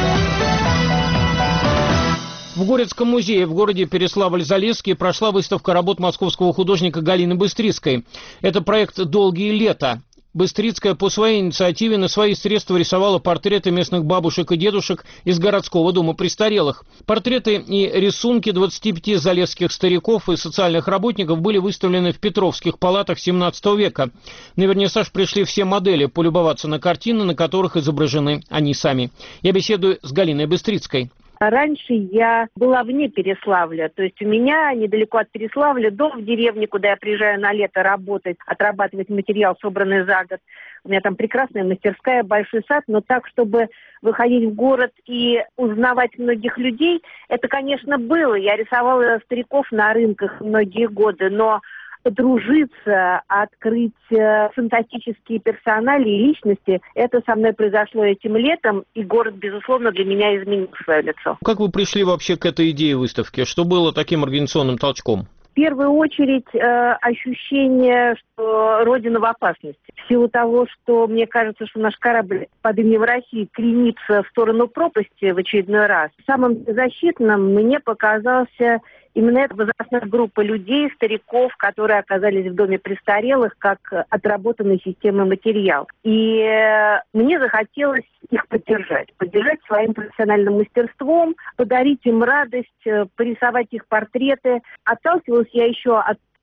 В Горецком музее в городе Переславль-Залесский прошла выставка работ московского художника Галины Быстрицкой. Это проект «Долгие лета». Быстрицкая по своей инициативе на свои средства рисовала портреты местных бабушек и дедушек из городского дома престарелых. Портреты и рисунки двадцати пяти залесских стариков и социальных работников были выставлены в Петровских палатах семнадцатого века. На вернисаж пришли все модели полюбоваться на картины, на которых изображены они сами. Я беседую с Галиной Быстрицкой. Раньше я была вне Переславля, то есть у меня недалеко от Переславля дом в деревне, куда я приезжаю на лето работать, отрабатывать материал, собранный за год. У меня там прекрасная мастерская, большой сад, но так, чтобы выходить в город и узнавать многих людей, это, конечно, было. Я рисовала стариков на рынках многие годы, но подружиться, открыть э, фантастические персонали и личности, это со мной произошло этим летом, и город, безусловно, для меня изменил свое лицо. Как вы пришли вообще к этой идее выставки? Что было таким организационным толчком? В первую очередь э, ощущение, что Родина в опасности. В силу того, что мне кажется, что наш корабль под именем России кренится в сторону пропасти в очередной раз. Самым защитным мне показался именно эта возрастная группа людей, стариков, которые оказались в доме престарелых, как отработанной системой материал. И э, мне захотелось их поддержать. Поддержать своим профессиональным мастерством, подарить им радость, э, порисовать их портреты. Отталкивалась я еще от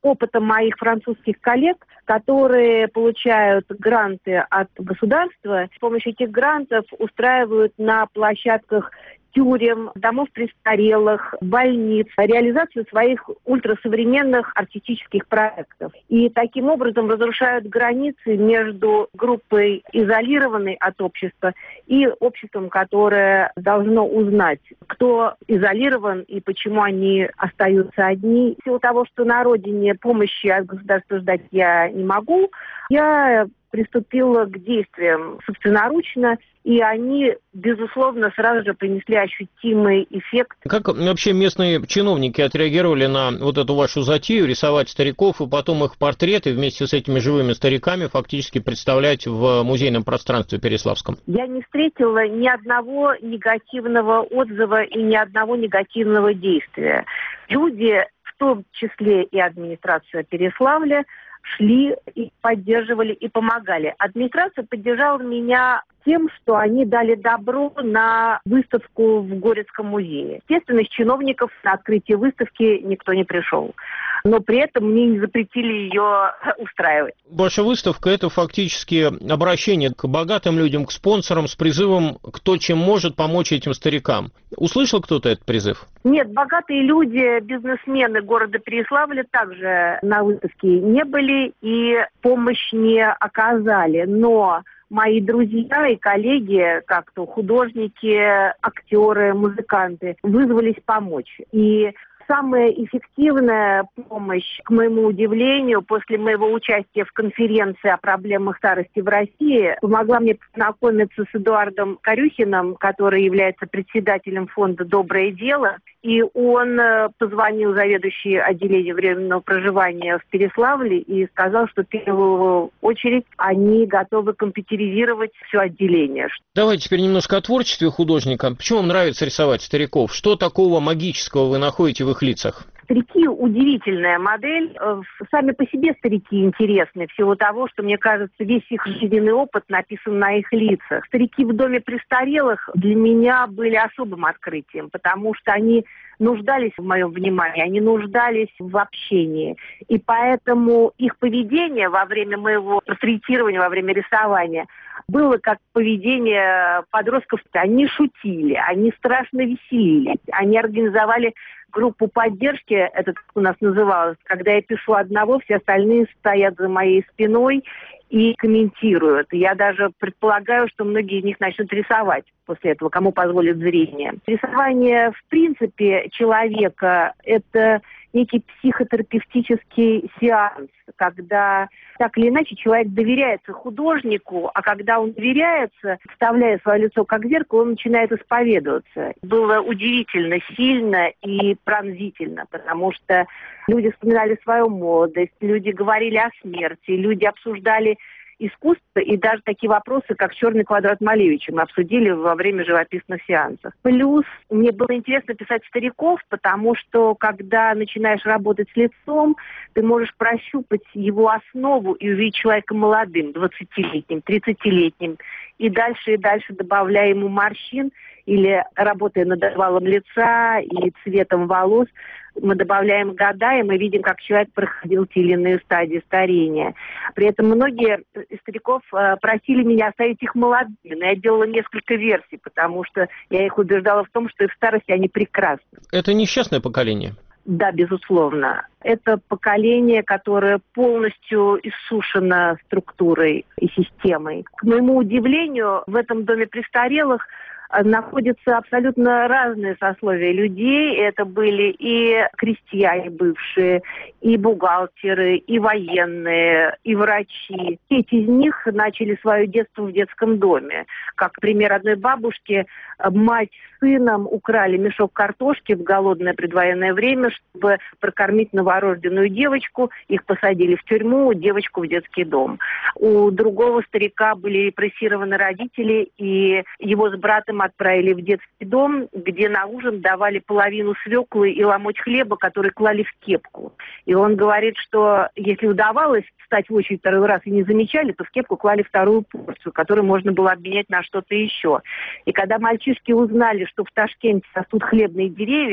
опытом моих французских коллег, которые получают гранты от государства. С помощью этих грантов устраивают на площадках тюрем, домов престарелых, больниц, реализацию своих ультрасовременных артистических проектов. И таким образом разрушают границы между группой, изолированной от общества, и обществом, которое должно узнать, кто изолирован и почему они остаются одни. В силу того, что на родине помощи от государства ждать я не могу, я приступила к действиям собственноручно, и они, безусловно, сразу же принесли ощутимый эффект. Как вообще местные чиновники отреагировали на вот эту вашу затею рисовать стариков и потом их портреты вместе с этими живыми стариками фактически представлять в музейном пространстве Переславском? Я не встретила ни одного негативного отзыва и ни одного негативного действия. Люди, в том числе и администрация Переславля, шли и поддерживали, и помогали. Администрация поддержала меня тем, что они дали добро на выставку в Горецком музее. Естественно, из чиновников на открытие выставки никто не пришел. Но при этом мне не запретили ее устраивать. Ваша выставка – это фактически обращение к богатым людям, к спонсорам с призывом, кто чем может помочь этим старикам. Услышал кто-то этот призыв? Нет, богатые люди, бизнесмены города Переславля также на выставке не были и помощь не оказали. Но мои друзья и коллеги, как-то художники, актеры, музыканты, вызвались помочь. И самая эффективная помощь, к моему удивлению, после моего участия в конференции о проблемах старости в России, помогла мне познакомиться с Эдуардом Корюхиным, который является председателем фонда «Доброе дело». И он позвонил заведующей отделением временного проживания в Переславле и сказал, что в первую очередь они готовы компьютеризировать все отделение. Давайте теперь немножко о творчестве художника. Почему вам нравится рисовать стариков? Что такого магического вы находите в их лицах? Старики – удивительная модель. Сами по себе старики интересны, в силу того, что, мне кажется, весь их жизненный опыт написан на их лицах. Старики в доме престарелых для меня были особым открытием, потому что они нуждались в моем внимании, они нуждались в общении. И поэтому их поведение во время моего портретирования, во время рисования было как поведение подростков. Они шутили, они страшно веселились, они организовали группу поддержки, это как у нас называлось, когда я пишу одного, все остальные стоят за моей спиной и комментируют. Я даже предполагаю, что многие из них начнут рисовать после этого, кому позволит зрение. Рисование, в принципе, человека – это некий психотерапевтический сеанс, когда так или иначе человек доверяется художнику, а когда он доверяется, вставляя свое лицо как зеркало, он начинает исповедоваться. Было удивительно сильно и пронзительно, потому что люди вспоминали свою молодость, люди говорили о смерти, люди обсуждали искусство, и даже такие вопросы, как «Черный квадрат» Малевича мы обсудили во время живописных сеансов. Плюс мне было интересно писать стариков, потому что, когда начинаешь работать с лицом, ты можешь прощупать его основу и увидеть человека молодым, двадцатилетним, тридцатилетним, и дальше и дальше добавляя ему морщин, или работая над овалом лица и цветом волос, мы добавляем года, и мы видим, как человек проходил те или иные стадии старения. При этом многие из стариков э, просили меня оставить их молодыми. Но я делала несколько версий, потому что я их убеждала в том, что и в старости они прекрасны. Это несчастное поколение? Да, безусловно. Это поколение, которое полностью иссушено структурой и системой. К моему удивлению, в этом доме престарелых находятся абсолютно разные сословия людей. Это были и крестьяне бывшие, и бухгалтеры, и военные, и врачи. Эти из них начали свое детство в детском доме. Как пример одной бабушки, мать с сыном украли мешок картошки в голодное предвоенное время, чтобы прокормить новорожденную девочку. Их посадили в тюрьму, девочку в детский дом. У другого старика были репрессированы родители, и его с братом отправили в детский дом, где на ужин давали половину свеклы и ломоть хлеба, который клали в кепку. И он говорит, что если удавалось встать в очередь второй раз и не замечали, то в кепку клали вторую порцию, которую можно было обменять на что-то еще. И когда мальчишки узнали, что в Ташкенте растут хлебные деревья,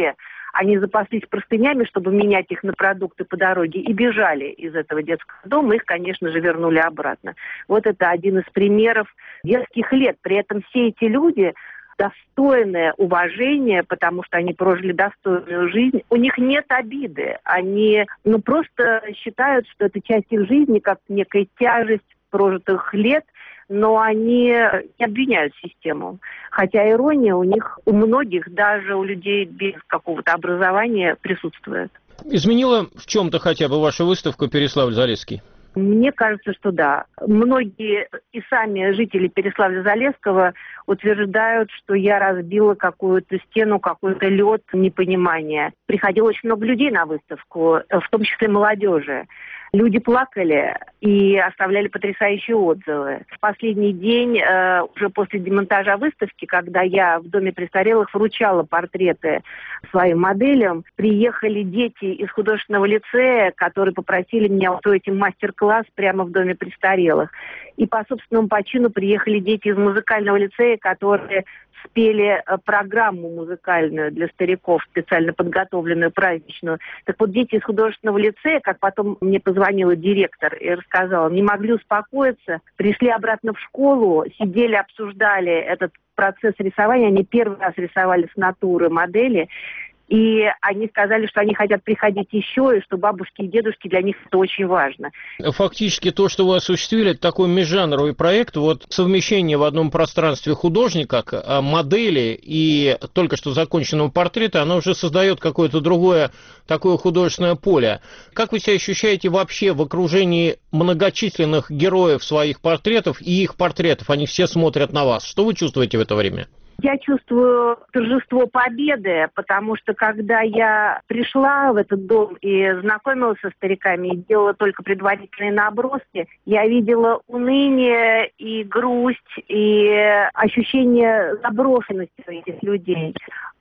Они запаслись простынями, чтобы менять их на продукты по дороге, и бежали из этого детского дома. Их, конечно же, вернули обратно. Вот это один из примеров детских лет. При этом все эти люди достойное уважение, потому что они прожили достойную жизнь. У них нет обиды. Они ну, просто считают, что это часть их жизни, как некая тяжесть прожитых лет, но они не обвиняют систему. Хотя ирония у них, у многих, даже у людей без какого-то образования, присутствует. Изменила в чем-то хотя бы вашу выставку «Переславль-Залесский»? Мне кажется, что да. Многие и сами жители Переславля-Залесского утверждают, что я разбила какую-то стену, какой-то лед непонимания. Приходило очень много людей на выставку, в том числе молодежи. Люди плакали и оставляли потрясающие отзывы. В последний день, э, уже после демонтажа выставки, когда я в Доме престарелых вручала портреты своим моделям, приехали дети из художественного лицея, которые попросили меня устроить им мастер-класс прямо в Доме престарелых. И по собственному почину приехали дети из музыкального лицея, которые спели программу музыкальную для стариков, специально подготовленную, праздничную. Так вот, дети из художественного лицея, как потом мне позвонила директор и рассказала, не могли успокоиться, пришли обратно в школу, сидели, обсуждали этот процесс рисования. Они первый раз рисовали с натуры модели. И они сказали, что они хотят приходить еще, и что бабушки и дедушки для них это очень важно. Фактически то, что вы осуществили, это такой межжанровый проект, вот совмещение в одном пространстве художника, модели и только что законченного портрета, оно уже создает какое-то другое такое художественное поле. Как вы себя ощущаете вообще в окружении многочисленных героев своих портретов и их портретов? Они все смотрят на вас. Что вы чувствуете в это время? Я чувствую торжество победы, потому что когда я пришла в этот дом и знакомилась со стариками и делала только предварительные наброски, я видела уныние и грусть, и ощущение заброшенности этих людей.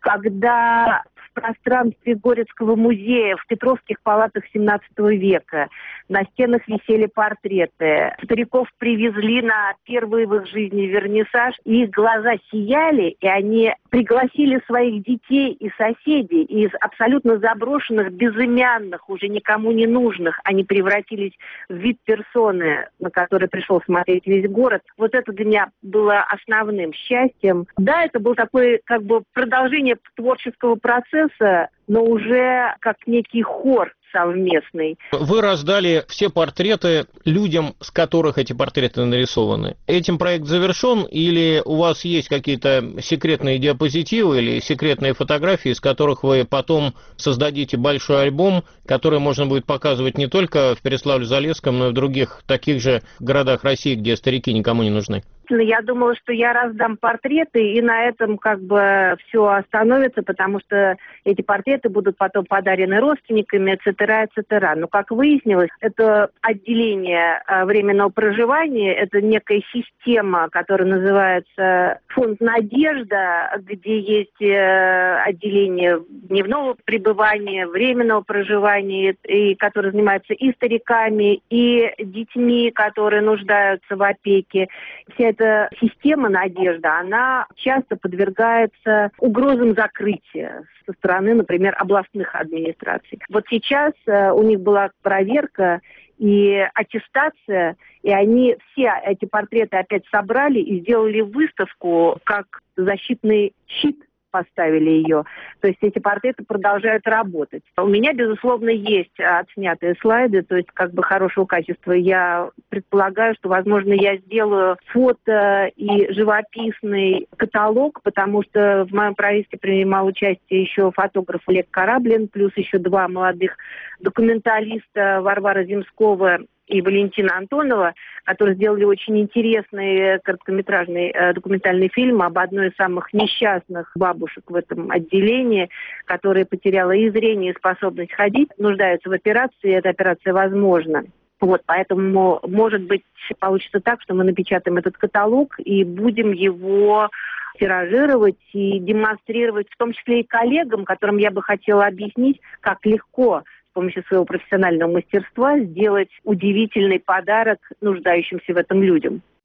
Когда в пространстве Горецкого музея, в Петровских палатах семнадцатого века на стенах висели портреты. Стариков привезли на первый в их жизни вернисаж, и их глаза сияли, и они пригласили своих детей и соседей из абсолютно заброшенных, безымянных, уже никому не нужных. Они превратились в вид персоны, на который пришел смотреть весь город. Вот это для меня было основным счастьем. Да, это был такой как бы продолжение творческого процесса, но уже как некий хор совместный. Вы раздали все портреты людям, с которых эти портреты нарисованы. Этим проект завершен или у вас есть какие-то секретные диапозитивы или секретные фотографии, из которых вы потом создадите большой альбом, который можно будет показывать не только в Переславле-Залесском, но и в других таких же городах России, где старики никому не нужны? Я думала, что я раздам портреты, и на этом как бы все остановится, потому что эти портреты будут потом подарены родственниками, et cetera, et cetera. Но, как выяснилось, это отделение временного проживания, это некая система, которая называется фонд «Надежда», где есть отделение дневного пребывания, временного проживания, и которое занимается и стариками, и детьми, которые нуждаются в опеке. Вся эта Эта система «Надежда», она часто подвергается угрозам закрытия со стороны, например, областных администраций. Вот сейчас э, у них была проверка и аттестация, и они все эти портреты опять собрали и сделали выставку как защитный щит. Поставили ее. То есть эти портреты продолжают работать. У меня, безусловно, есть отснятые слайды, то есть как бы хорошего качества. Я предполагаю, что, возможно, я сделаю фото и живописный каталог, потому что в моем проекте принимал участие еще фотограф Олег Кораблин, плюс еще два молодых документалиста Варвара Земскова и Валентина Антонова, которые сделали очень интересный короткометражный э, документальный фильм об одной из самых несчастных бабушек в этом отделении, которая потеряла и зрение, и способность ходить, нуждается в операции, и эта операция возможна. Вот, поэтому, может быть, получится так, что мы напечатаем этот каталог и будем его тиражировать и демонстрировать, в том числе и коллегам, которым я бы хотела объяснить, как легко с помощью своего профессионального мастерства сделать удивительный подарок нуждающимся в этом людям.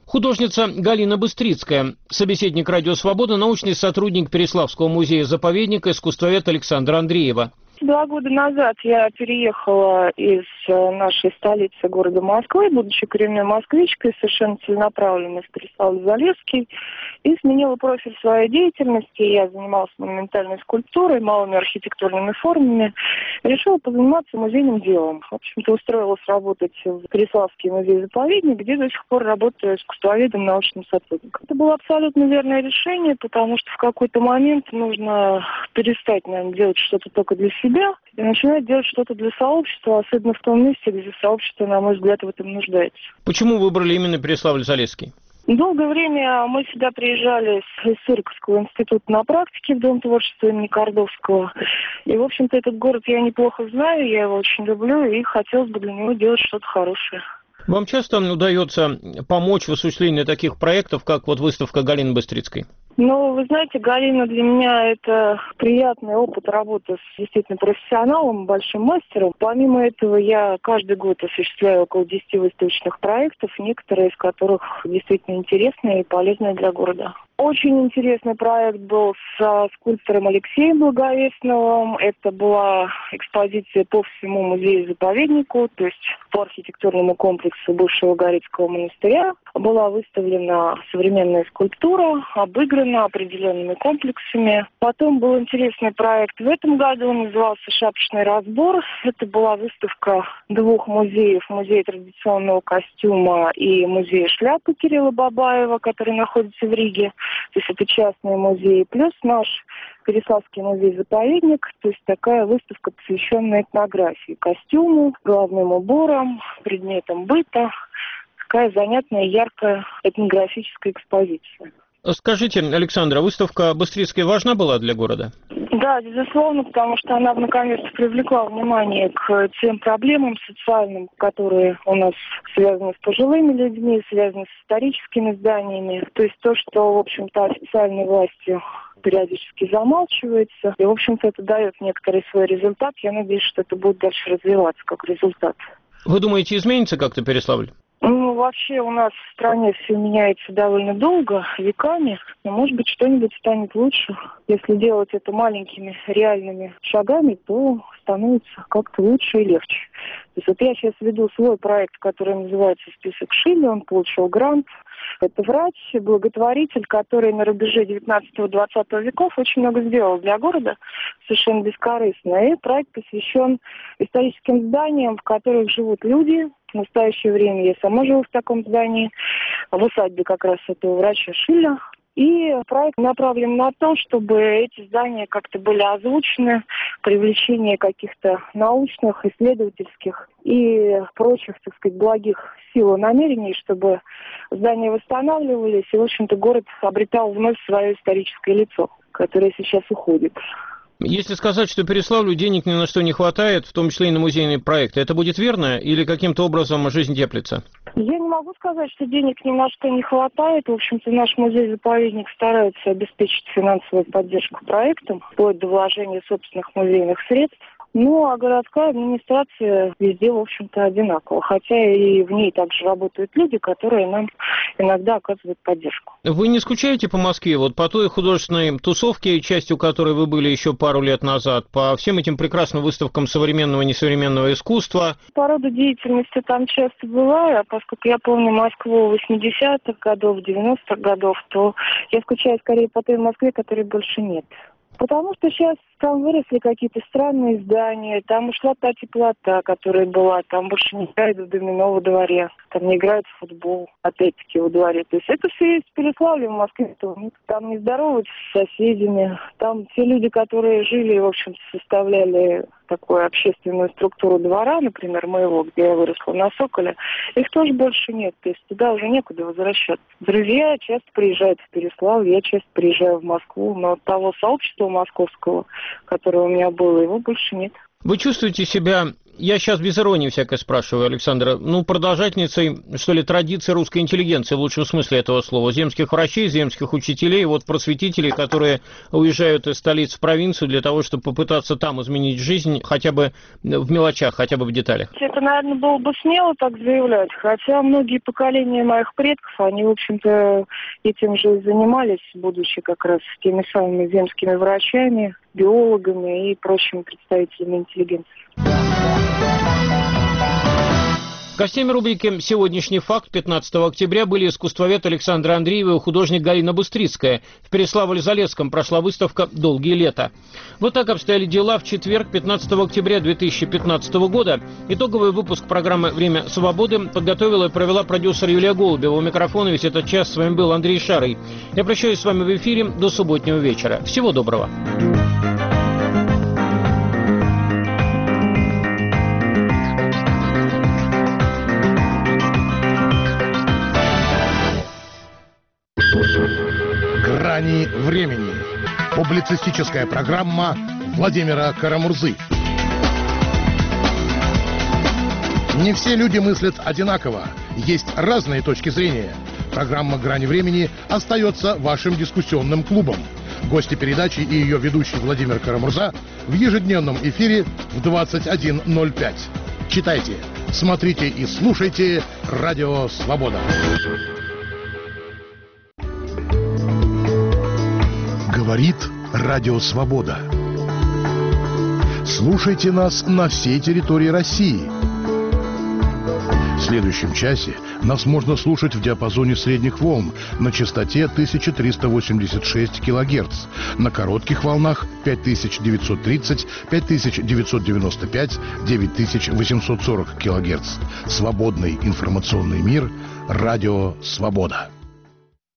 Художница Галина Быстрицкая, собеседник «Радио Свобода», научный сотрудник Переславского музея-заповедника, искусствовед Александра Андреева. Два года назад я переехала из нашей столицы города Москвы, будучи коренной москвичкой, совершенно целенаправленно из Переславля-Залесский, и сменила профиль своей деятельности. Я занималась монументальной скульптурой, малыми архитектурными формами. Решила позаниматься музейным делом. В общем-то, устроилась работать в Переславский музей-заповедник, где до сих пор работаю искусствоведом, научным сотрудником. Это было абсолютно верное решение, потому что в какой-то момент нужно перестать, наверное, делать что-то только для себя, и начинать делать что-то для сообщества, особенно в том месте, где сообщество, на мой взгляд, в этом нуждается. Почему выбрали именно Переславль-Залесский? Долгое время мы сюда приезжали с Суриковского института на практике в Дом творчества имени Кордовского. И, в общем-то, этот город я неплохо знаю, я его очень люблю, и хотелось бы для него делать что-то хорошее. Вам часто удается помочь в осуществлении таких проектов, как вот выставка Галины Быстрицкой? Ну, вы знаете, Галина для меня это приятный опыт работы с действительно профессионалом, большим мастером. Помимо этого, я каждый год осуществляю около десяти выставочных проектов, некоторые из которых действительно интересные и полезные для города. Очень интересный проект был со скульптором Алексеем Благовестновым. Это была экспозиция по всему музею-заповеднику, то есть по архитектурному комплексу бывшего Горецкого монастыря. Была выставлена современная скульптура, обыграна определенными комплексами. Потом был интересный проект в этом году, он назывался «Шапочный разбор». Это была выставка двух музеев, музея традиционного костюма и музея шляпы Кирилла Бабаева, который находится в Риге. То есть это частные музеи, плюс наш Переславский музей-заповедник, то есть такая выставка, посвященная этнографии, костюму, головным уборам, предметам быта. Такая занятная, яркая этнографическая экспозиция. Скажите, Александра, выставка Быстрицкой важна была для города? Да, безусловно, потому что она наконец-то привлекла внимание к тем проблемам социальным, которые у нас связаны с пожилыми людьми, связаны с историческими зданиями. То есть то, что, в общем-то, официальной властью периодически замалчивается. И, в общем-то, это дает некоторый свой результат. Я надеюсь, что это будет дальше развиваться как результат. Вы думаете, изменится как-то Переславль? Ну, вообще у нас в стране все меняется довольно долго, веками. Но, может быть, что-нибудь станет лучше. Если делать это маленькими реальными шагами, то становится как-то лучше и легче. То есть вот я сейчас веду свой проект, который называется «Список Шилля». Он получил грант. Это врач, благотворитель, который на рубеже девятнадцатого-двадцатого веков очень много сделал для города, совершенно бескорыстно. И проект посвящен историческим зданиям, в которых живут люди. В настоящее время я сама живу в таком здании, в усадьбе как раз этого врача Шилля. И проект направлен на то, чтобы эти здания как-то были озвучены, привлечение каких-то научных, исследовательских и прочих, так сказать, благих сил и намерений, чтобы здания восстанавливались, и, в общем-то, город обретал вновь свое историческое лицо, которое сейчас уходит. Если сказать, что Переславлю денег ни на что не хватает, в том числе и на музейные проекты, это будет верно или каким-то образом жизнь теплится? Я не могу сказать, что денег ни на что не хватает. В общем-то, наш музей-заповедник старается обеспечить финансовую поддержку проектам, вплоть до вложения собственных музейных средств. Ну, а городская администрация везде, в общем-то, одинакова. Хотя и в ней также работают люди, которые нам иногда оказывают поддержку. Вы не скучаете по Москве? Вот по той художественной тусовке, частью которой вы были еще пару лет назад, по всем этим прекрасным выставкам современного и несовременного искусства? По роду деятельности там часто бываю, а поскольку я помню Москву восьмидесятых годов, девяностых годов, то я скучаю скорее по той Москве, которой больше нет. Потому что сейчас там выросли какие-то странные здания, там ушла та теплота, которая была, там больше не играют в домино во дворе, там не играют в футбол, опять-таки, во дворе. То есть это все есть в Переславле, в Москве. Там не здороваются с соседями, там те люди, которые жили, в общем-то, составляли такую общественную структуру двора, например, моего, где я выросла на Соколе, их тоже больше нет, то есть туда уже некуда возвращаться. Друзья часто приезжают в Переславль, я часто приезжаю в Москву, но того сообщества московского, которое у меня было, его больше нет. Вы чувствуете себя Я сейчас без иронии всякое спрашиваю, Александра. Ну, продолжательницей, что ли, традиции русской интеллигенции, в лучшем смысле этого слова. Земских врачей, земских учителей, вот просветителей, которые уезжают из столиц в провинцию для того, чтобы попытаться там изменить жизнь хотя бы в мелочах, хотя бы в деталях. Это, наверное, было бы смело так заявлять. Хотя многие поколения моих предков, они, в общем-то, этим же и занимались, будучи как раз теми самыми земскими врачами, биологами и прочими представителями интеллигенции. Гостями рубрики «Сегодняшний факт» пятнадцатого октября были искусствовед Александра Андреева и художник Галина Быстрицкая. В Переславле-Залесском прошла выставка «Долгие лета». Вот так обстояли дела в четверг, пятнадцатого октября две тысячи пятнадцатого года. Итоговый выпуск программы «Время свободы» подготовила и провела продюсер Юлия Голубева. У микрофона весь этот час с вами был Андрей Шарый. Я прощаюсь с вами в эфире до субботнего вечера. Всего доброго. «Грани времени». Публицистическая программа Владимира Карамурзы. Не все люди мыслят одинаково. Есть разные точки зрения. Программа «Грани времени» остается вашим дискуссионным клубом. Гости передачи и ее ведущий Владимир Карамурза в ежедневном эфире в двадцать один ноль пять. Читайте, смотрите и слушайте «Радио Свобода». Говорит Радио Свобода. Слушайте нас на всей территории России. В следующем часе нас можно слушать в диапазоне средних волн на частоте тысяча триста восемьдесят шесть килогерц, на коротких волнах пять тысяч девятьсот тридцать, пять тысяч девятьсот девяносто пять, девять тысяч восемьсот сорок килогерц. Свободный информационный мир. Радио Свобода.